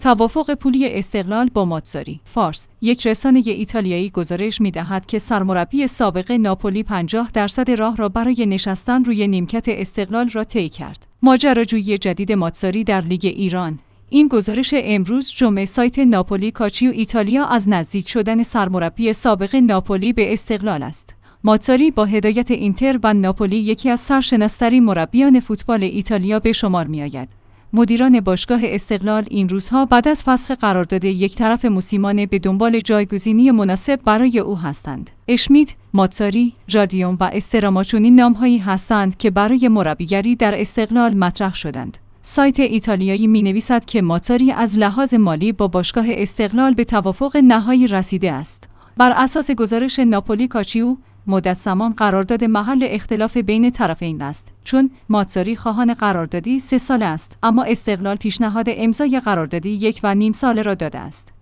توافق پولی استقلال با ماتزاری. فارس. یک رسانه ایتالیایی گزارش می‌دهد که سرمربی سابق ناپولی 50% راه را برای نشستن روی نیمکت استقلال را طی کرد. ماجراجویی جدید ماتزاری در لیگ ایران. این گزارش امروز جمعه سایت ناپولی کاچیو ایتالیا از نزدیک شدن سرمربی سابق ناپولی به استقلال است. ماتزاری با هدایت اینتر و ناپولی یکی از سرشناس‌ترین مربیان فوتبال ایتالیا به شمار می‌آید. مدیران باشگاه استقلال این روزها بعد از فسخ قرارداد یک طرف موسیمانه به دنبال جایگزینی مناسب برای او هستند. اشمیت، ماتزاری، ژاردیون و استراماچونی نام‌هایی هستند که برای مربیگری در استقلال مطرح شدند. سایت ایتالیایی می‌نویسد که ماتزاری از لحاظ مالی با باشگاه استقلال به توافق نهایی رسیده است. بر اساس گزارش ناپولی کاچیو، مدت زمان قرارداد محل اختلاف بین طرفین است، چون ماتزاری خواهان قراردادی 3 ساله است، اما استقلال پیشنهاد امضای قراردادی 1.5 ساله را داده است.